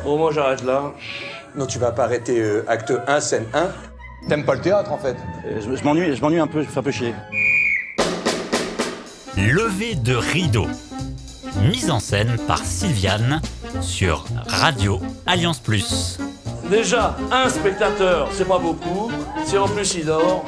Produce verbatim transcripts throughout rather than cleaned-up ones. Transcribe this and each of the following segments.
Bon, moi j'arrête là. Non, tu vas pas arrêter euh, acte un, scène un. T'aimes pas le théâtre, en fait? Euh, je, je m'ennuie, je m'ennuie un peu, je me fais un peu chier. Levé de rideau. Mise en scène par Sylviane sur Radio Alliance Plus. Déjà, un spectateur, c'est pas beaucoup. Si en plus il dort...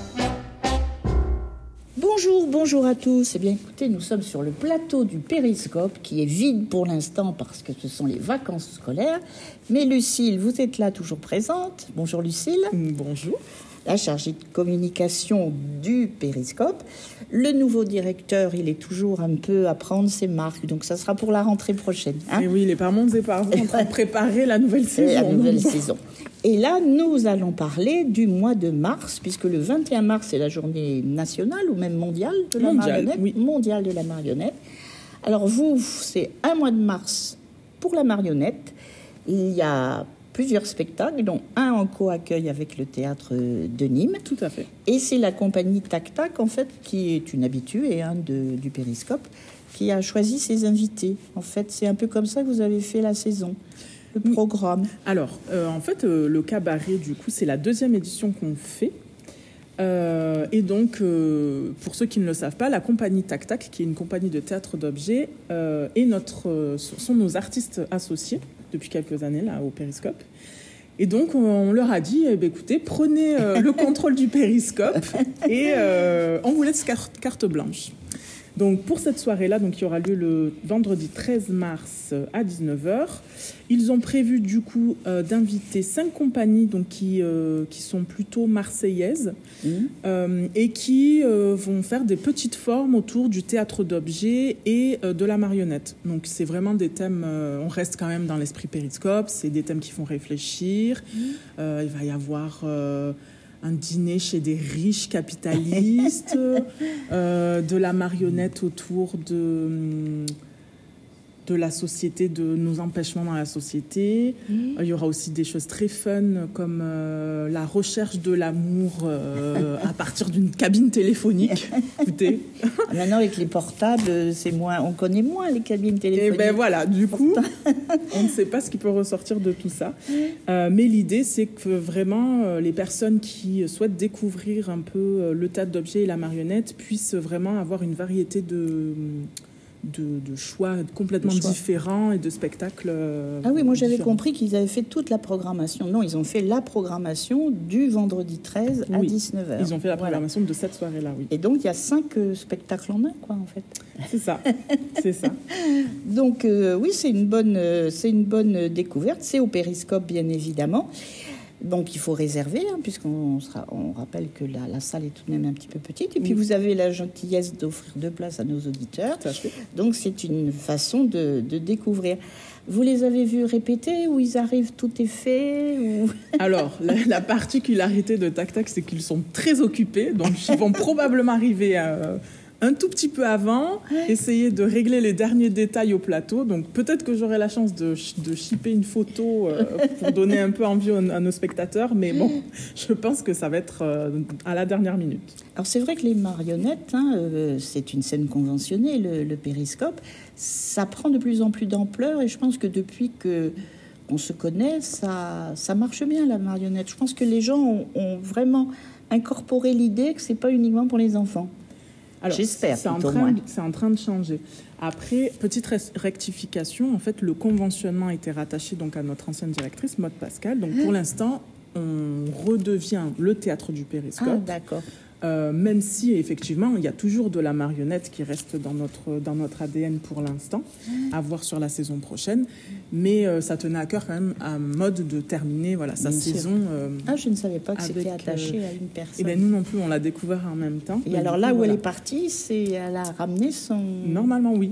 Bonjour, bonjour à tous. Eh bien, écoutez, nous sommes sur le plateau du Périscope, qui est vide pour l'instant parce que ce sont les vacances scolaires. Mais Lucille, vous êtes là, toujours présente. Bonjour Lucille. Bonjour. La chargée de communication du Périscope. Le nouveau directeur, il est toujours un peu à prendre ses marques, donc ça sera pour la rentrée prochaine. Hein. Et oui, les parents et parents en train de préparer la nouvelle saison. La nouvelle saison. Et là, nous allons parler du mois de mars, puisque le vingt et un mars, c'est la journée nationale ou même mondiale de la Mondiale, marionnette. Oui. Mondiale de la marionnette. Alors vous, c'est un mois de mars pour la marionnette. Il y a plusieurs spectacles, dont un en co-accueil avec le théâtre de Nîmes. Tout à fait. Et c'est la compagnie Tac Tac, en fait, qui est une habituée hein, de, du Périscope, qui a choisi ses invités. En fait, c'est un peu comme ça que vous avez fait la saison, le oui. programme. Alors, euh, en fait, euh, le cabaret, du coup, c'est la deuxième édition qu'on fait. Euh, et donc, euh, pour ceux qui ne le savent pas, la compagnie Tac Tac, qui est une compagnie de théâtre d'objets, euh, et notre, euh, sont nos artistes associés depuis quelques années là au Périscope. Et donc, on leur a dit, eh bien, écoutez, prenez euh, le contrôle du Périscope et euh, on vous laisse carte, carte blanche. Donc, pour cette soirée-là, donc, qui aura lieu le vendredi treize mars à dix-neuf heures, ils ont prévu du coup euh, d'inviter cinq compagnies donc, qui, euh, qui sont plutôt marseillaises mmh. euh, et qui euh, vont faire des petites formes autour du théâtre d'objets et euh, de la marionnette. Donc, c'est vraiment des thèmes, euh, on reste quand même dans l'esprit Périscope, c'est des thèmes qui font réfléchir. Mmh. Euh, il va y avoir... Euh, un dîner chez des riches capitalistes, euh, de la marionnette autour de, de la société, de nos empêchements dans la société. Mmh. Euh, il y aura aussi des choses très fun comme euh, la recherche de l'amour euh, à partir d'une cabine téléphonique. Écoutez. Maintenant, avec les portables, c'est moins, on connaît moins les cabines téléphoniques. Et ben voilà, du coup, on ne sait pas ce qui peut ressortir de tout ça. Euh, mais l'idée, c'est que vraiment, euh, les personnes qui souhaitent découvrir un peu euh, le théâtre d'objets et la marionnette puissent vraiment avoir une variété de... De, de choix complètement choix. différents et de spectacles. Euh, ah oui, moi j'avais différents. compris qu'ils avaient fait toute la programmation. Non, ils ont fait la programmation du vendredi treize à oui. dix-neuf heures. Ils ont fait la programmation voilà. de cette soirée-là, oui. Et donc il y a cinq euh, spectacles en un, quoi, en fait. C'est ça, c'est ça. Donc euh, oui, c'est une bonne, euh, c'est une bonne découverte. C'est au Périscope, bien évidemment. Donc il faut réserver, hein, puisqu'on sera, on rappelle que la, la salle est tout de même un petit peu petite. Et puis oui. vous avez la gentillesse d'offrir deux places à nos auditeurs. Donc c'est une façon de, de découvrir. Vous les avez vus répéter ou ils arrivent, tout est fait ou... Alors, la, la particularité de Tac Tac, c'est qu'ils sont très occupés. Donc ils vont probablement arriver à... un tout petit peu avant, essayer de régler les derniers détails au plateau. Donc peut-être que j'aurai la chance de, de shipper une photo euh, pour donner un peu envie à nos spectateurs, mais bon, je pense que ça va être euh, à la dernière minute. Alors c'est vrai que les marionnettes, hein, euh, c'est une scène conventionnée, le, le Périscope, ça prend de plus en plus d'ampleur et je pense que depuis que on se connaît, ça, ça marche bien la marionnette. Je pense que les gens ont, ont vraiment incorporé l'idée que c'est pas uniquement pour les enfants. Alors, j'espère. C'est en, train, c'est en train de changer. Après, petite rectification, en fait, le conventionnement a été rattaché donc à notre ancienne directrice, Maude Pascal. Donc, pour l'instant, on redevient le théâtre du Périscope. Ah, d'accord. Euh, même si, effectivement, il y a toujours de la marionnette qui reste dans notre, dans notre A D N pour l'instant, à voir sur la saison prochaine. Mais euh, ça tenait à cœur quand même à Maude de terminer voilà, sa Bien saison. Euh, ah, je ne savais pas que avec, c'était attaché euh, à une personne. Et bien, nous non plus, on l'a découvert en même temps. Et alors là où voilà. elle est partie, c'est, elle a ramené son... Normalement, oui.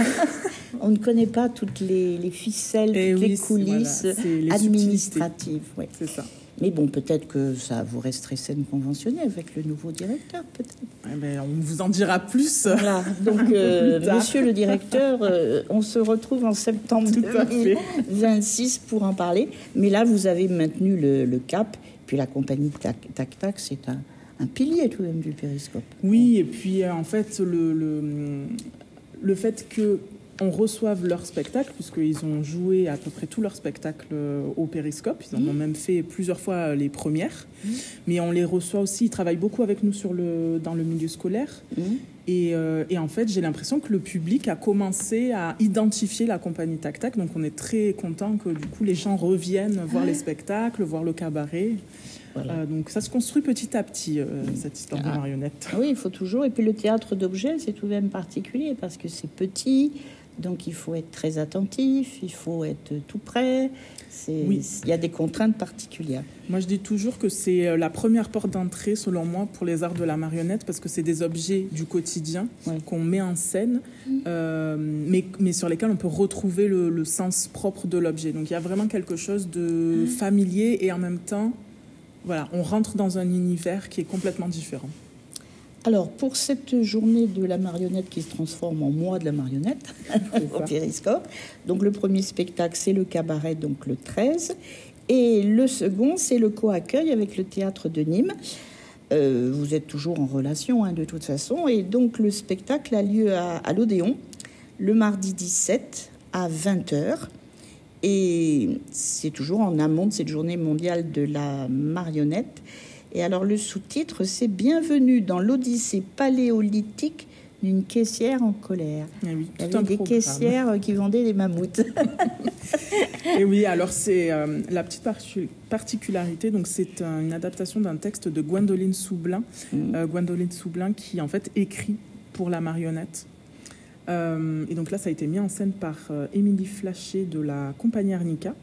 On ne connaît pas toutes les, les ficelles, et toutes oui, les coulisses voilà, les administratives. Ouais. C'est ça. Mais bon, peut-être que ça vous resterez scène conventionnée avec le nouveau directeur, peut-être. Eh ben, on vous en dira plus. Voilà. Donc, euh, monsieur le directeur, euh, on se retrouve en septembre deux mille vingt-six pour en parler. Mais là, vous avez maintenu le, le cap. Puis la compagnie Tac Tac, tac c'est un, un pilier tout de même du Périscope. Oui, et puis en fait, le, le, le fait que on reçoive leur spectacle, puisqu'ils ont joué à peu près tous leurs spectacles au Périscope. Ils en ont même fait plusieurs fois les premières. Mmh. Mais on les reçoit aussi, ils travaillent beaucoup avec nous sur le, dans le milieu scolaire. Mmh. Et, euh, et en fait, j'ai l'impression que le public a commencé à identifier la compagnie Tac Tac. Donc on est très content que du coup les gens reviennent voir ah. les spectacles, voir le cabaret. Voilà. Euh, donc ça se construit petit à petit, euh, cette histoire ah. de marionnettes. Oui, il faut toujours. Et puis le théâtre d'objets, c'est tout de même particulier parce que c'est petit, donc il faut être très attentif, il faut être tout près. C'est... Oui. Il y a des contraintes particulières. Moi, je dis toujours que c'est la première porte d'entrée, selon moi, pour les arts de la marionnette, parce que c'est des objets du quotidien oui. qu'on met en scène, mmh. euh, mais, mais sur lesquels on peut retrouver le, le sens propre de l'objet. Donc il y a vraiment quelque chose de mmh. familier et en même temps... Voilà, on rentre dans un univers qui est complètement différent. Alors, pour cette journée de la marionnette qui se transforme en mois de la marionnette au Périscope, donc le premier spectacle, c'est le cabaret, donc le treize, et le second, c'est le co-accueil avec le théâtre de Nîmes. Euh, vous êtes toujours en relation, hein, de toute façon, et donc le spectacle a lieu à, à l'Odéon, le mardi dix-sept à vingt heures. Et c'est toujours en amont de cette journée mondiale de la marionnette. Et alors le sous-titre, c'est « Bienvenue dans l'Odyssée paléolithique d'une caissière en colère ». Ah oui, il y avait des programme. Caissières qui vendaient des mammouths. Et oui, alors c'est euh, la petite particularité. Donc c'est euh, une adaptation d'un texte de Gwendoline Soublin. Mmh. Euh, Gwendoline Soublin qui en fait écrit pour la marionnette. Euh, et donc là, ça a été mis en scène par euh, Émilie Flachet de la compagnie Arnica.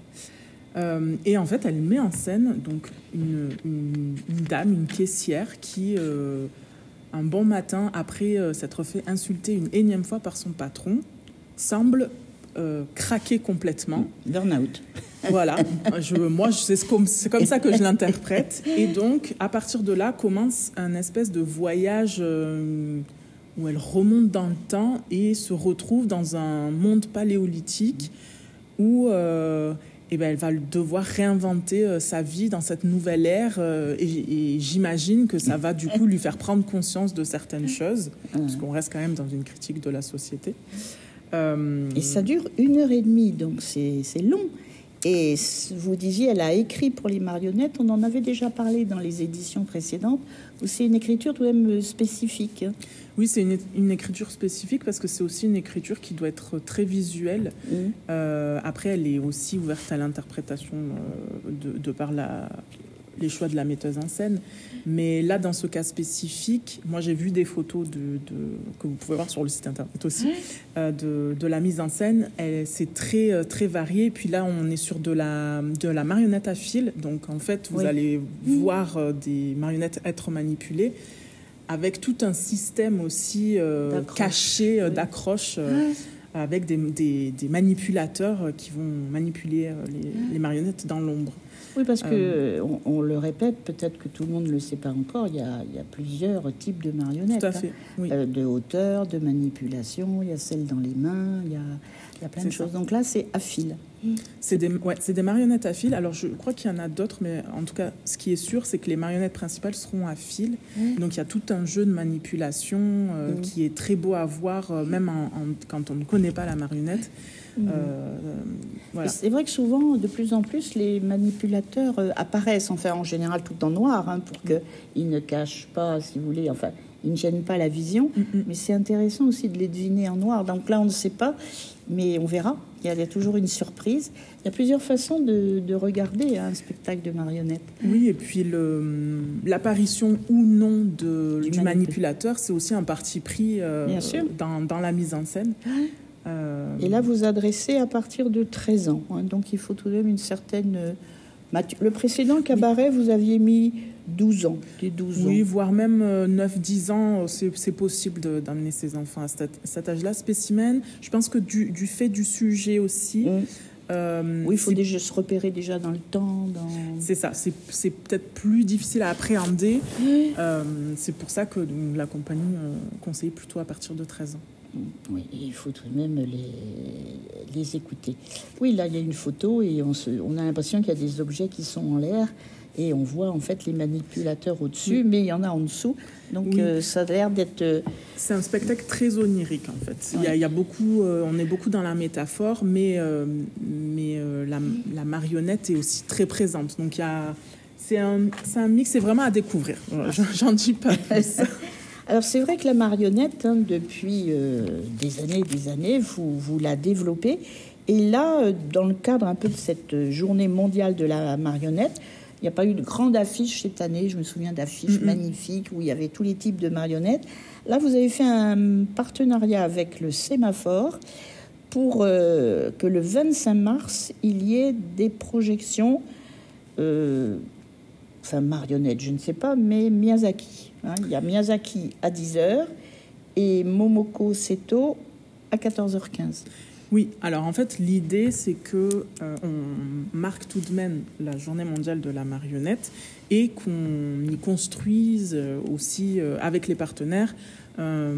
Euh, et en fait, elle met en scène donc une, une, une dame, une caissière qui, euh, un bon matin, après euh, s'être fait insulter une énième fois par son patron, semble euh, craquer complètement. Burn-out. Voilà. Je, moi, je, c'est, comme, c'est comme ça que je l'interprète. Et donc, à partir de là, commence un espèce de voyage... Euh, où elle remonte dans le temps et se retrouve dans un monde paléolithique où euh, eh ben, elle va devoir réinventer euh, sa vie dans cette nouvelle ère euh, et, et j'imagine que ça va du coup lui faire prendre conscience de certaines choses, parce qu'on reste quand même dans une critique de la société. Euh... Et ça dure une heure et demie, donc c'est, c'est long. Et vous disiez, elle a écrit pour les marionnettes. On en avait déjà parlé dans les éditions précédentes, où c'est une écriture tout de même spécifique. Oui, c'est une, une écriture spécifique parce que c'est aussi une écriture qui doit être très visuelle. Mmh. Euh, après, elle est aussi ouverte à l'interprétation euh, de, de par la, les choix de la metteuse en scène. Mais là, dans ce cas spécifique, moi, j'ai vu des photos de, de, que vous pouvez voir sur le site internet aussi, mmh. euh, de, de la mise en scène. Elle, c'est très, très varié. Puis là, on est sur de la, de la marionnette à fil. Donc, en fait, vous oui. allez mmh. voir euh, des marionnettes être manipulées, avec tout un système aussi euh, caché euh, oui. d'accroche, euh, ah. avec des, des, des manipulateurs qui vont manipuler euh, les, ah. les marionnettes dans l'ombre. Oui, parce que, euh, on, on le répète, peut-être que tout le monde ne le sait pas encore, il y a, il y a plusieurs types de marionnettes. Tout à fait, hein. oui. Euh, de hauteur, de manipulation, il y a celles dans les mains, il y a, il y a plein c'est de choses. Ça. Donc là, c'est à fil. C'est des, ouais, c'est des marionnettes à fil. Alors, je crois qu'il y en a d'autres, mais en tout cas, ce qui est sûr, c'est que les marionnettes principales seront à fil. Mmh. Donc, il y a tout un jeu de manipulation euh, mmh. qui est très beau à voir, euh, même en, en, quand on ne connaît pas la marionnette. Mmh. Euh, voilà. C'est vrai que souvent, de plus en plus, les manipulateurs euh, apparaissent, enfin, en général, tout en noir, hein, pour qu'ils mmh. ne cachent pas, si vous voulez, enfin, ils ne gênent pas la vision. Mmh. Mais c'est intéressant aussi de les deviner en noir. Donc là, on ne sait pas, mais on verra. Il y a, il y a toujours une surprise. Il y a plusieurs façons de, de regarder hein, un spectacle de marionnettes. Oui, et puis le, l'apparition ou non de, du, du manipulateur, c'est aussi un parti pris euh, dans, dans la mise en scène. Euh... Et là, vous adressez à partir de treize ans. Hein, donc, il faut tout de même une certaine... Euh, matu- le précédent cabaret, oui. vous aviez mis douze ans. Des douze oui, ans. voire même euh, neuf dix ans, c'est, c'est possible de, d'amener ses enfants à cet, cet âge-là. Spécimen, je pense que du, du fait du sujet aussi... Mmh. Euh, oui, il faut déjà se repérer déjà dans le temps. Dans... C'est ça, c'est, c'est peut-être plus difficile à appréhender. Oui. Euh, c'est pour ça que la compagnie euh, conseille plutôt à partir de treize ans. Oui, il faut tout de même les, les écouter. Oui, là, il y a une photo et on, se, on a l'impression qu'il y a des objets qui sont en l'air. et on voit en fait les manipulateurs au-dessus, mais il y en a en dessous. Donc Oui. euh, ça a l'air d'être... euh, C'est un spectacle très onirique en fait. Il y a, Ouais. il y a beaucoup, euh, on est beaucoup dans la métaphore, mais, euh, mais euh, la, la marionnette est aussi très présente. Donc il y a, c'est un, c'est un mix, c'est vraiment à découvrir. Voilà, j'en- j'en dis pas plus. Alors c'est vrai que la marionnette, hein, depuis euh, des années et des années, vous, vous la développez. Et là, euh, dans le cadre un peu de cette journée mondiale de la marionnette, il n'y a pas eu de grande affiche cette année. Je me souviens d'affiches Mm-mm. magnifiques où il y avait tous les types de marionnettes. Là, vous avez fait un partenariat avec le Sémaphore pour euh, que le vingt-cinq mars, il y ait des projections, euh, enfin marionnettes, je ne sais pas, mais Miyazaki. Hein. Il y a Miyazaki à dix heures et Momoko Seto à quatorze heures quinze. Oui, alors en fait, l'idée, c'est que euh, on marque tout de même la journée mondiale de la marionnette et qu'on y construise euh, aussi euh, avec les partenaires. euh,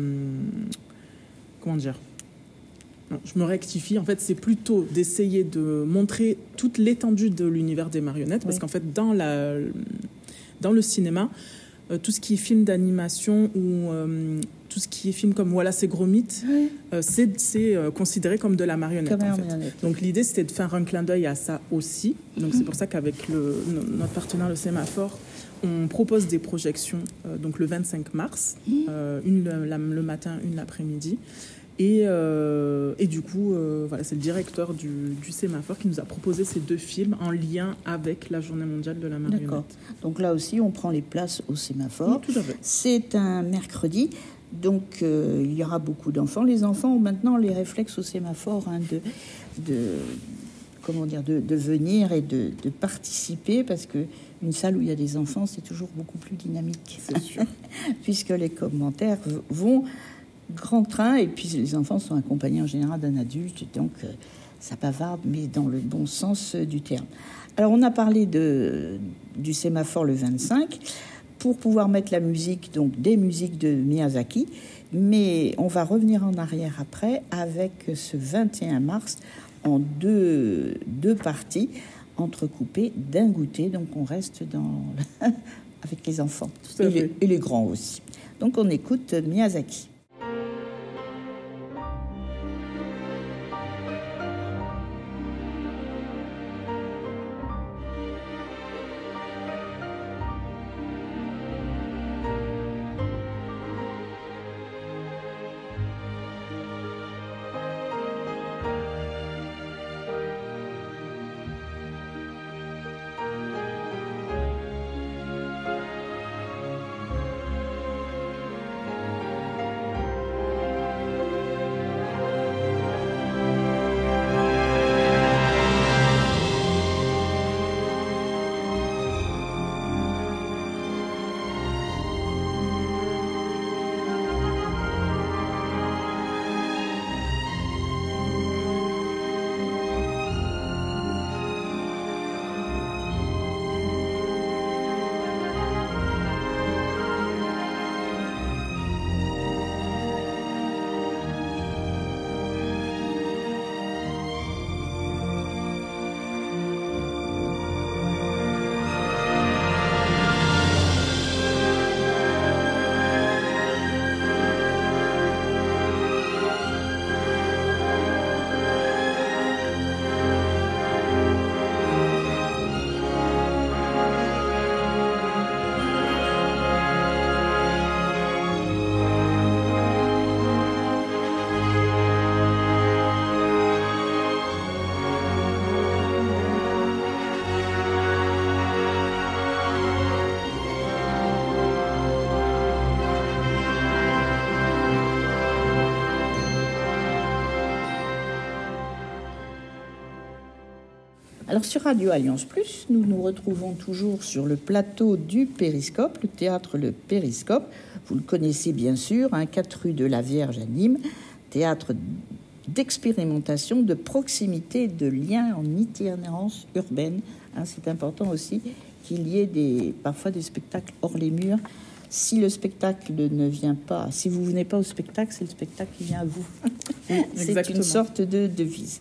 comment dire Non, je me rectifie. En fait, c'est plutôt d'essayer de montrer toute l'étendue de l'univers des marionnettes, parce Oui. qu'en fait, dans la, dans le cinéma, euh, tout ce qui est film d'animation ou euh, tout ce qui est film comme Voilà, c'est Gromit, Oui. euh, c'est c'est, euh, considéré comme de la marionnette. Comme en un fait. marionnette. Donc l'idée, c'était de faire un clin d'œil à ça aussi. Donc c'est pour ça qu'avec le, no- notre partenaire, le Sémaphore, on propose des projections euh, donc le vingt-cinq mars, euh, une le, la- le matin, une l'après-midi. Et, euh, et du coup, euh, voilà, c'est le directeur du, du Sémaphore qui nous a proposé ces deux films en lien avec la Journée mondiale de la marionnette. D'accord. Donc là aussi, on prend les places au Sémaphore. Oui, tout à fait. C'est un mercredi, donc euh, il y aura beaucoup d'enfants. Les enfants ont maintenant les réflexes au Sémaphore hein, de, de, comment dire, de, de venir et de, de participer, parce que une salle où il y a des enfants, c'est toujours beaucoup plus dynamique. C'est sûr. Puisque les commentaires v- vont grand train, et puis les enfants sont accompagnés en général d'un adulte, donc euh, ça bavarde, mais dans le bon sens euh, du terme. Alors on a parlé de, du Sémaphore le vingt-cinq, pour pouvoir mettre la musique, donc des musiques de Miyazaki, mais on va revenir en arrière après avec ce vingt et un mars en deux, deux parties entrecoupées d'un goûter, donc on reste dans avec les enfants Tout à et fait. les, et les grands aussi. Donc on écoute Miyazaki. Alors sur Radio Alliance Plus, nous nous retrouvons toujours sur le plateau du Périscope, le théâtre Le Périscope. Vous le connaissez bien sûr, hein, quatre rue de la Vierge à Nîmes, théâtre d'expérimentation, de proximité, de lien en itinérance urbaine. Hein, c'est important aussi qu'il y ait des, parfois des spectacles hors les murs. Si le spectacle ne vient pas, si vous venez pas au spectacle, c'est le spectacle qui vient à vous. C'est exactement. une sorte de devise.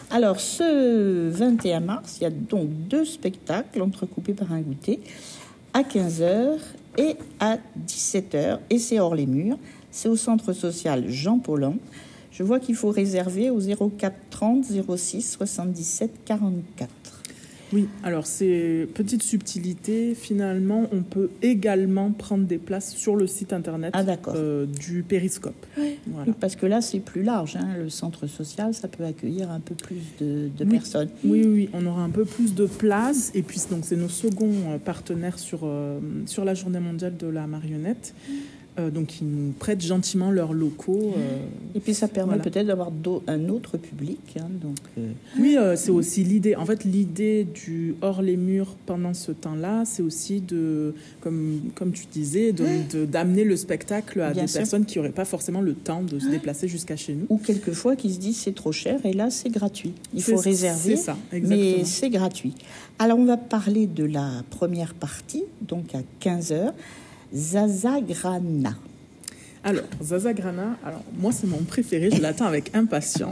Alors, ce vingt et un mars, il y a donc deux spectacles entrecoupés par un goûter, à quinze heures et à dix-sept heures, et c'est hors les murs. C'est au centre social Jean Paulhan. Je vois qu'il faut réserver au zéro quatre trente zéro six soixante-dix-sept quarante-quatre. Oui, alors c'est petite subtilité, finalement, on peut également prendre des places sur le site internet ah, euh, du Périscope. Oui. Voilà. Oui, parce que là, c'est plus large. Hein. Le centre social, ça peut accueillir un peu plus de, de oui. personnes. Oui, oui, on aura un peu plus de place. Et puis, donc, c'est nos seconds partenaires sur, euh, sur la Journée mondiale de la marionnette. Mmh. Euh, donc, ils nous prêtent gentiment leurs locaux. Euh, et puis, ça permet voilà. peut-être d'avoir un autre public. Hein, donc, euh... Oui, euh, c'est aussi l'idée. En fait, l'idée du hors les murs pendant ce temps-là, c'est aussi de, comme, comme tu disais, de, de, d'amener le spectacle à Bien des sûr. personnes qui n'auraient pas forcément le temps de se déplacer jusqu'à chez nous. Ou quelquefois qui se disent c'est trop cher et là, c'est gratuit. Il c'est, faut réserver, c'est ça, exactement. mais c'est gratuit. Alors, on va parler de la première partie, donc à quinze heures. Zazagrana. Alors, Zazagrana, alors, moi, c'est mon préféré, je l'attends avec impatience.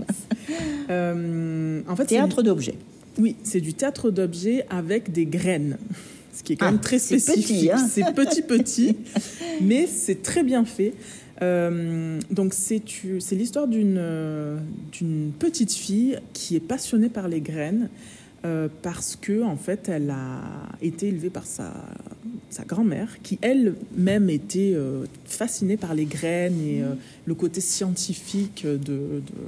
Euh, en fait, théâtre c'est du... d'objets. Oui, c'est du théâtre d'objets avec des graines, ce qui est quand ah, même très spécifique. C'est petit, hein c'est petit, petit, mais c'est très bien fait. Euh, donc, c'est, c'est l'histoire d'une, d'une petite fille qui est passionnée par les graines. Euh, parce que en fait, elle a été élevée par sa, sa grand-mère, qui elle-même était euh, fascinée par les graines et euh, le côté scientifique de, de,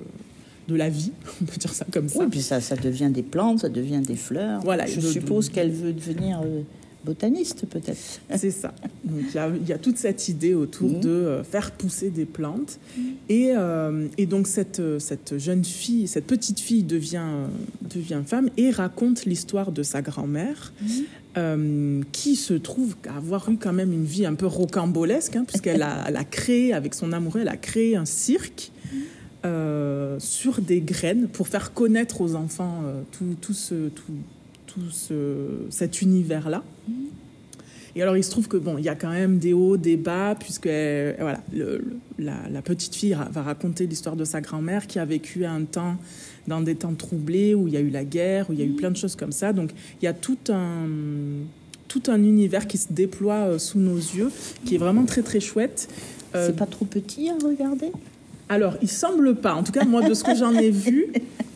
de la vie, on peut dire ça comme ça. Oui, puis ça, ça devient des plantes, ça devient des fleurs. Voilà, je de, suppose de... qu'elle veut devenir euh, botaniste, peut-être. C'est ça. Donc il y a, il y a toute cette idée autour mmh. de euh, faire pousser des plantes. Mmh. Et, euh, et donc cette, cette jeune fille, cette petite fille devient, euh, devient femme et raconte l'histoire de sa grand-mère, mmh. euh, qui se trouve avoir eu quand même une vie un peu rocambolesque, hein, puisqu'elle a, elle a créé, avec son amoureux, elle a créé un cirque mmh. euh, sur des graines pour faire connaître aux enfants euh, tout, tout ce... Tout, tout ce, cet univers-là. Mmh. Et alors, il se trouve que bon, il y a quand même des hauts, des bas, puisque voilà, le, le, la, la petite fille va raconter l'histoire de sa grand-mère qui a vécu un temps dans des temps troublés où il y a eu la guerre, où il y a eu plein de choses comme ça. Donc, il y a tout un tout un univers qui se déploie sous nos yeux, qui est vraiment très très chouette. C'est euh, pas trop petit à regarder ? Alors, il semble pas. En tout cas, moi, de ce que j'en ai vu.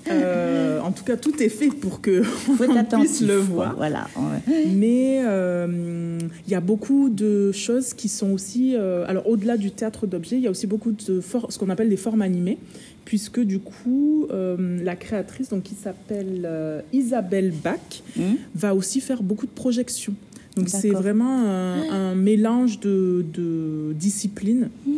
Euh, en tout cas, tout est fait pour que on puisse le voir. Voilà. Ouais. Mais il euh, y a beaucoup de choses qui sont aussi... Euh, alors, au-delà du théâtre d'objets, il y a aussi beaucoup de for- ce qu'on appelle des formes animées, puisque du coup, euh, la créatrice, donc, qui s'appelle euh, Isabelle Bach, mmh. va aussi faire beaucoup de projections. Donc, D'accord. c'est vraiment un, un mélange de, de disciplines. Mmh.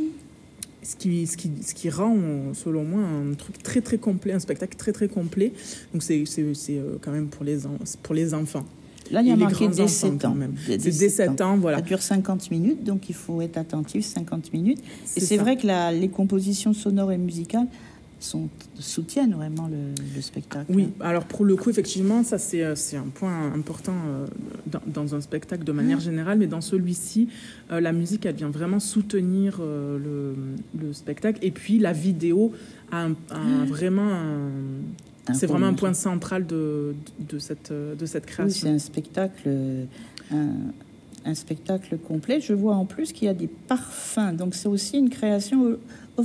Ce qui, ce, qui, ce qui rend, selon moi, un truc très, très complet, un spectacle très, très complet. Donc, c'est, c'est, c'est quand même pour les, en, pour les enfants. Là, il y a marqué dès sept ans. C'est dès sept ans, voilà. Ça dure cinquante minutes, donc il faut être attentif, cinquante minutes. C'est et c'est ça. vrai que la, les compositions sonores et musicales sont, soutiennent vraiment le, le spectacle. Oui, alors pour le coup, effectivement, ça c'est, c'est un point important euh, dans, dans un spectacle de manière mmh. générale, mais dans celui-ci, euh, la musique, elle vient vraiment soutenir euh, le, le spectacle. Et puis la vidéo a, un, a mmh. vraiment un... Un c'est vraiment un point central de, de, de, cette, de cette création. Oui, c'est un spectacle, un, un spectacle complet. Je vois en plus qu'il y a des parfums, donc c'est aussi une création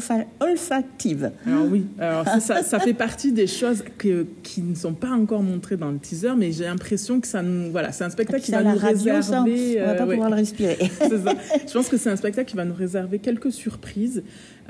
olfactive. Alors oui, alors ça, ça, ça fait partie des choses que, qui ne sont pas encore montrées dans le teaser, mais j'ai l'impression que ça nous... Voilà, c'est un spectacle qui va nous radio, réserver... Ça, on ne va pas euh, pouvoir ouais. le respirer. C'est ça. Je pense que c'est un spectacle qui va nous réserver quelques surprises.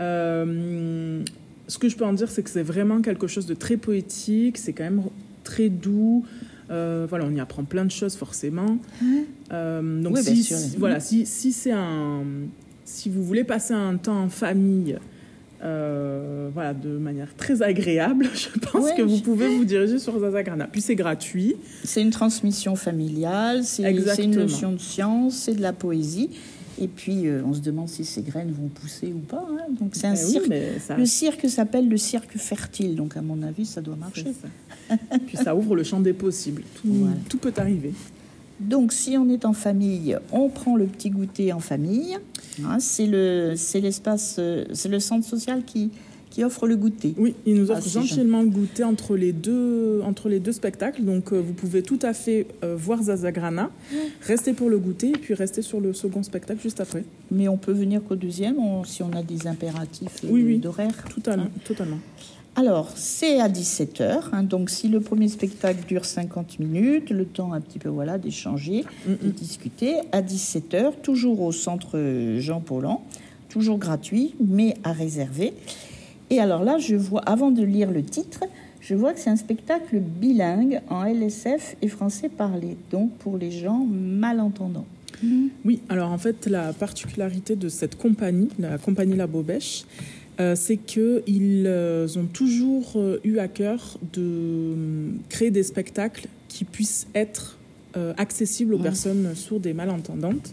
Euh, ce que je peux en dire, c'est que c'est vraiment quelque chose de très poétique, c'est quand même très doux. Euh, voilà, on y apprend plein de choses forcément. Mmh. Euh, donc oui, si, sûr, si, voilà, si, si c'est un... Si vous voulez passer un temps en famille, euh, voilà, de manière très agréable, je pense ouais, que vous je... pouvez vous diriger sur Zazagrana. Puis c'est gratuit. C'est une transmission familiale, c'est, c'est une notion de science, c'est de la poésie. Et puis, euh, on se demande si ces graines vont pousser ou pas. Hein. Donc, c'est un eh cirque. Oui, ça... Le cirque s'appelle le cirque fertile. Donc, à mon avis, ça doit marcher. Ça. Puis, ça ouvre le champ des possibles. Tout, voilà. tout peut arriver. Donc, si on est en famille, on prend le petit goûter en famille. Hein, c'est, le, c'est l'espace, c'est le centre social qui, qui offre le goûter. Oui, il nous offre Ah, c'est gentiment le goûter entre les deux, entre les deux spectacles. Donc, euh, vous pouvez tout à fait euh, voir Zazagrana, rester pour le goûter, et puis rester sur le second spectacle juste après. Mais on peut venir qu'au deuxième on- si on a des impératifs euh, Oui, oui. d'horaire. Totalement, Hein. totalement. Alors, c'est à dix-sept heures. Hein, donc, si le premier spectacle dure cinquante minutes, le temps un petit peu voilà, d'échanger, Mm-mm. de discuter, à dix-sept heures, toujours au centre Jean Paulhan, toujours gratuit, mais à réserver. Et alors là, je vois, avant de lire le titre, je vois que c'est un spectacle bilingue en L S F et français parlé, donc pour les gens malentendants. Oui, alors en fait, la particularité de cette compagnie, la compagnie La Bobèche, euh, c'est qu'ils euh, ont toujours euh, eu à cœur de euh, créer des spectacles qui puissent être euh, accessibles aux Mmh. personnes sourdes et malentendantes.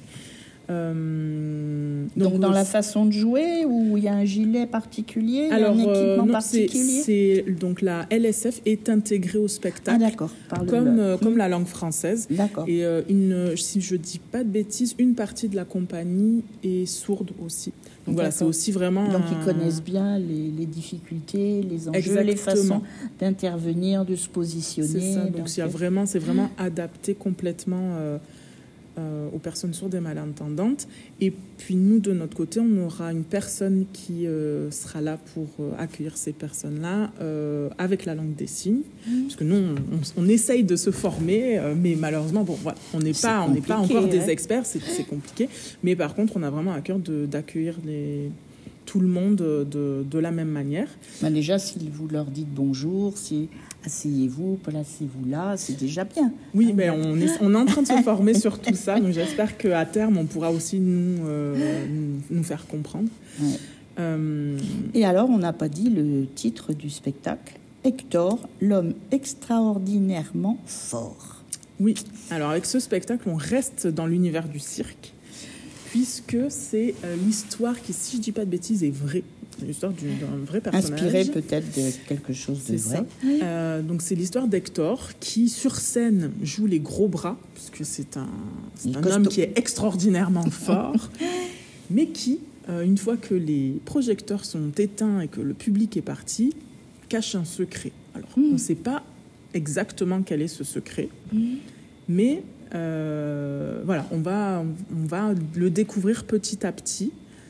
Euh, Donc, dans euh, la façon de jouer, où il y a un gilet particulier, alors, un équipement euh, non, c'est, particulier. c'est donc la L S F est intégrée au Ah spectacle d'accord, par le- comme le- euh, comme la langue française. D'accord. Et euh, une, si je dis pas de bêtises, une partie de la compagnie est sourde aussi. Donc voilà, D'accord. c'est aussi vraiment. Donc un- ils connaissent bien les, les difficultés, les enjeux, Exactement. les façons d'intervenir, de se positionner. C'est ça. Donc il y a euh, vraiment, c'est vraiment adapté complètement euh, euh, aux personnes sourdes et malentendantes. Et puis nous, de notre côté, on aura une personne qui euh, sera là pour euh, accueillir ces personnes-là euh, avec la langue des signes, parce que nous, on, on- on essaye de se former, euh, mais malheureusement, bon, voilà, on n'est C'est pas, on n'est pas compliqué, encore des hein. experts, c'est, c'est compliqué. Mais par contre, on a vraiment à cœur de, d'accueillir les, tout le monde de, de la même manière. ben déjà, si vous leur dites bonjour, si asseyez-vous, placez-vous là, c'est déjà bien. Oui, Hein, ben on, est, on est en train de se former sur tout ça, donc j'espère qu'à terme, on pourra aussi nous, euh, nous, nous faire comprendre. Ouais. Euh, Et alors, on n'a pas dit le titre du spectacle, Hector, l'homme extraordinairement fort. oui, alors avec ce spectacle, on reste dans l'univers du cirque, puisque c'est euh, l'histoire qui, si je dis pas de bêtises, est vraie. C'est l'histoire du- d'un vrai personnage. Inspiré peut-être de quelque chose de C'est vrai. ça. Euh, donc c'est l'histoire d'Hector qui sur scène joue les gros bras puisque c'est un, c'est Il est un homme costaud. qui est extraordinairement fort, mais qui euh, une fois que les projecteurs sont éteints et que le public est parti, cache un secret. Alors on ne sait pas exactement quel est ce secret, mais euh, voilà, on va on va le découvrir petit à petit.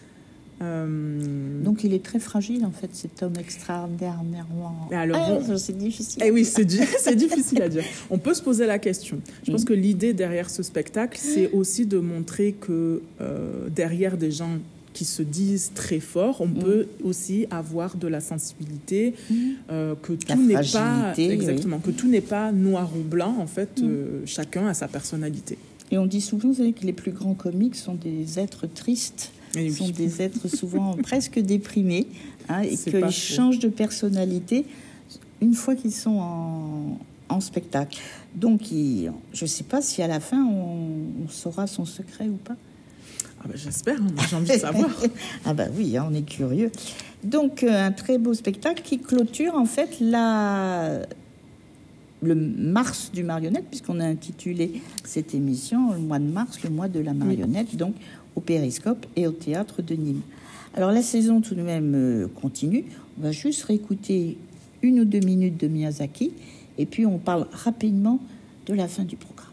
Euh, Donc il est très fragile en fait, cet homme extraordinairement. Alors, Ah, bon. c'est difficile. Eh oui, c'est, di- c'est difficile à dire. On peut se poser la question. Je pense que l'idée derrière ce spectacle, c'est aussi de montrer que euh, derrière des gens qui se disent très forts, on peut aussi avoir de la sensibilité, euh, que La tout n'est pas fragilité, exactement, que tout n'est pas noir ou blanc. En fait, euh, chacun a sa personnalité. Et on dit souvent, vous savez, que les plus grands comiques sont des êtres tristes, Et oui. sont des êtres souvent presque déprimés, hein, et C'est qu'ils pas faux. changent de personnalité une fois qu'ils sont en, en spectacle. Donc, il- je ne sais pas si à la fin, on, on saura son secret ou pas. Ah ben, j'espère, hein, moi, j'ai envie de savoir. Ah bah oui, hein, on est curieux. Donc, euh, un très beau spectacle qui clôture en fait la... le mars du marionnette, puisqu'on a intitulé cette émission le mois de mars, le mois de la marionnette, donc au Périscope et au Théâtre de Nîmes. Alors la saison tout de même euh, continue. On va juste réécouter une ou deux minutes de Miyazaki et puis on parle rapidement de la fin du programme.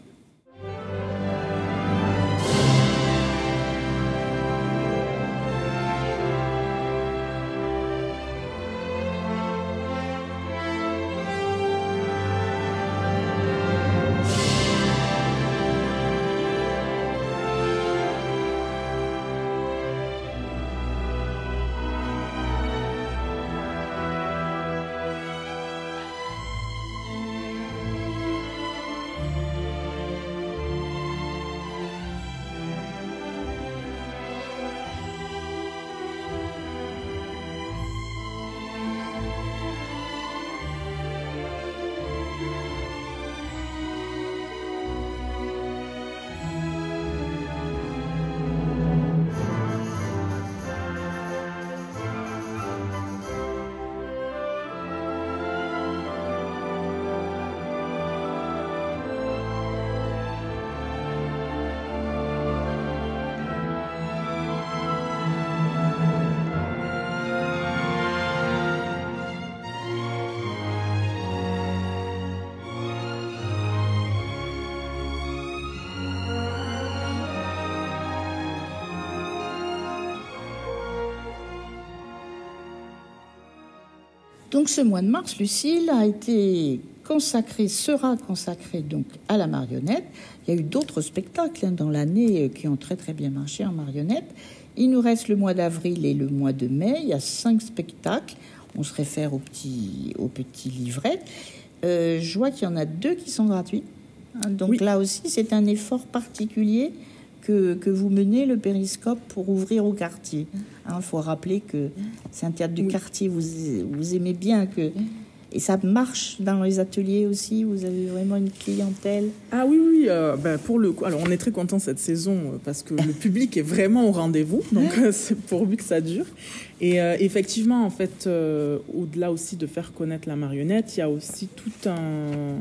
Donc ce mois de mars, Lucille, a été consacré, sera consacré donc à la marionnette. Il y a eu d'autres spectacles hein, dans l'année qui ont très très bien marché en marionnette. Il nous reste le mois d'avril et le mois de mai. Il y a cinq spectacles. On se réfère au petit, au petit livret. Euh, je vois qu'il y en a deux qui sont gratuits. Hein, donc oui. Là aussi, c'est un effort particulier que, que vous menez, le Périscope, pour ouvrir au quartier. Il hein, faut rappeler que c'est un théâtre de oui. quartier. Vous, vous aimez bien que... Et ça marche dans les ateliers aussi. Vous avez vraiment une clientèle. Ah oui, oui. Euh, ben pour le coup, alors on est très content cette saison parce que le public est vraiment au rendez-vous. Donc euh, c'est pourvu que ça dure. Et euh, effectivement, en fait, euh, au-delà aussi de faire connaître la marionnette, il y a aussi tout un,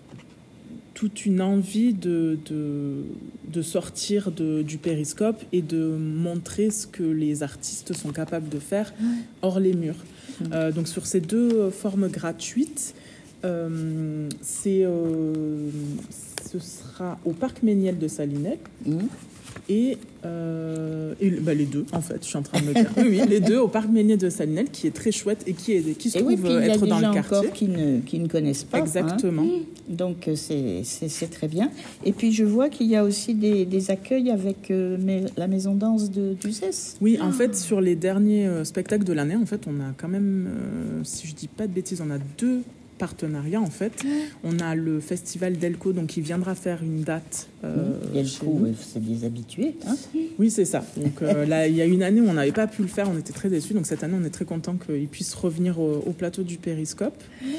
toute une envie de, de, de sortir de, du Périscope et de montrer ce que les artistes sont capables de faire hors les murs. Euh, donc sur ces deux formes gratuites, euh, c'est, euh, ce sera au Parc Méniel de Salinel mmh. et, euh, et bah, les deux en fait, je suis en train de me dire. Oui, oui, les deux au Parc Méniel de Salinel qui est très chouette et qui, est, qui se et trouve oui, être dans le quartier. Il y a des gens encore qui ne, qui ne connaissent pas. Exactement. Hein. Donc c'est, c'est, c'est très bien. Et puis je vois qu'il y a aussi des, des accueils avec euh, la maison danse de d'Uzès. Oui, en fait sur les derniers euh, spectacles de l'année, en fait on a quand même, euh, si je dis pas de bêtises, on a deux partenariats en fait. On a le festival Delco donc qui viendra faire une date. Euh, mmh. Delco, ouais, c'est des habitués. Hein oui, c'est ça. Donc euh, là, il y a une année où on n'avait pas pu le faire, on était très déçus. Donc cette année, on est très content qu'il puisse revenir au, au plateau du Périscope.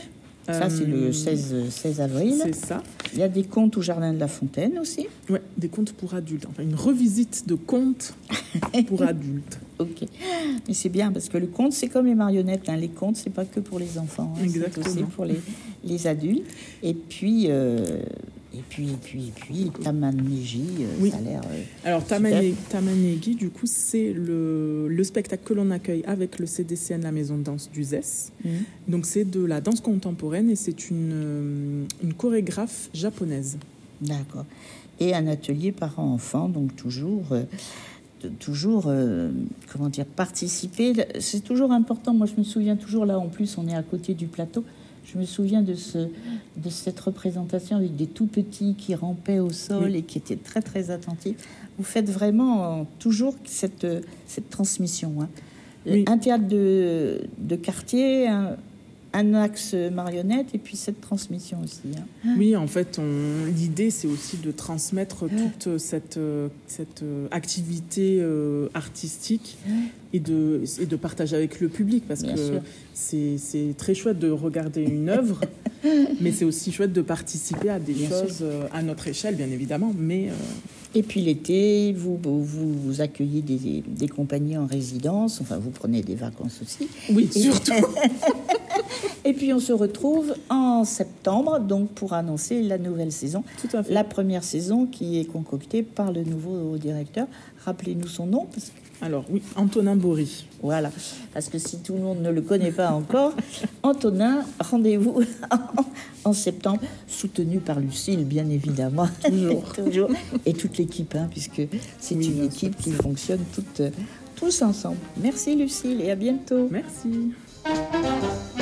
Ça, c'est le seize avril. C'est ça. Il y a des contes au Jardin de la Fontaine aussi. Oui, des contes pour adultes. Enfin, une revisite de contes pour adultes. Ok. Mais c'est bien, parce que le conte, c'est comme les marionnettes. Hein. Les contes, c'est pas que pour les enfants. Hein. Exactement. C'est aussi pour les, les adultes. Et puis... Euh, Et puis, et puis, et puis, Tamanegi, euh, oui. Ça a l'air. Euh, Alors, Tamanegi, du coup, c'est le, le spectacle que l'on accueille avec le C D C N, la maison de danse d'Uzès. Mmh. Donc, c'est de la danse contemporaine et c'est une, une chorégraphe japonaise. D'accord. Et un atelier parents-enfants, donc toujours. Euh, toujours, euh, comment dire, participer. C'est toujours important. Moi, je me souviens toujours, là, en plus, on est à côté du plateau. Je me souviens de, ce, de cette représentation avec des tout petits qui rampaient au sol oui. et qui étaient très, très attentifs. Vous faites vraiment toujours cette, cette transmission. Hein. Oui. Un théâtre de, de quartier, un, un axe marionnette et puis cette transmission aussi. Hein. Oui, en fait, on, l'idée, c'est aussi de transmettre toute cette, cette activité euh, artistique et de, et de partager avec le public parce Bien que sûr. C'est, c'est très chouette de regarder une œuvre, mais c'est aussi chouette de participer à des bien choses sûr. À notre échelle, bien évidemment. Mais, euh... Et puis l'été, vous, vous, vous accueillez des, des compagnies en résidence, enfin vous prenez des vacances aussi. Oui, et surtout. Et puis on se retrouve en septembre, donc pour annoncer la nouvelle saison. Tout à fait. La première saison qui est concoctée par le nouveau directeur. Rappelez-nous son nom. Parce que... Alors oui, Antonin Bory. Voilà, parce que si tout le monde ne le connaît pas encore, Antonin, rendez-vous en septembre, soutenu par Lucille, bien évidemment. Toujours. Toujours. Et toute l'équipe, hein, puisque c'est oui, une équipe qui fonctionne toute, tous ensemble. Merci Lucille et à bientôt. Merci.